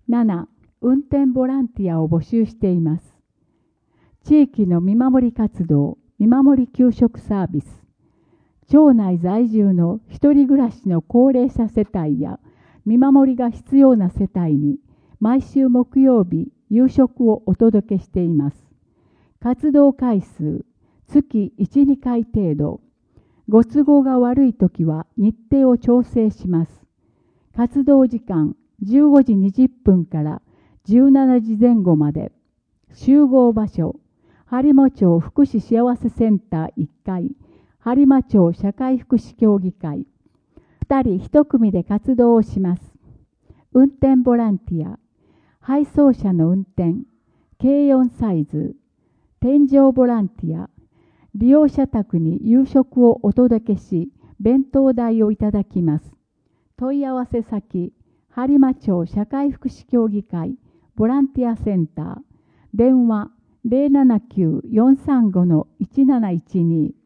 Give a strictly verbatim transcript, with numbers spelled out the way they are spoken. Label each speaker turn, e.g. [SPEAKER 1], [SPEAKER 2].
[SPEAKER 1] なな、運転ボランティアを募集しています。地域の見守り活動、見守り給食サービス。町内在住の一人暮らしの高齢者世帯や見守りが必要な世帯に毎週木曜日夕食をお届けしています。活動回数、月いち、にかい程度。ご都合が悪いときは日程を調整します。活動時間じゅうごじにじゅっぷんからじゅうしちじぜん後まで。集合場所、播磨町福祉幸せセンターいっかい、播磨町社会福祉協議会。ふたりいち組で活動をします。運転ボランティア、配送車の運転、軽よんサイズ、添乗ボランティア、利用者宅に夕食をお届けし、弁当代をいただきます。問い合わせ先、播磨町社会福祉協議会ボランティアセンター、電話 ゼロななきゅう よんさんご いちなないちに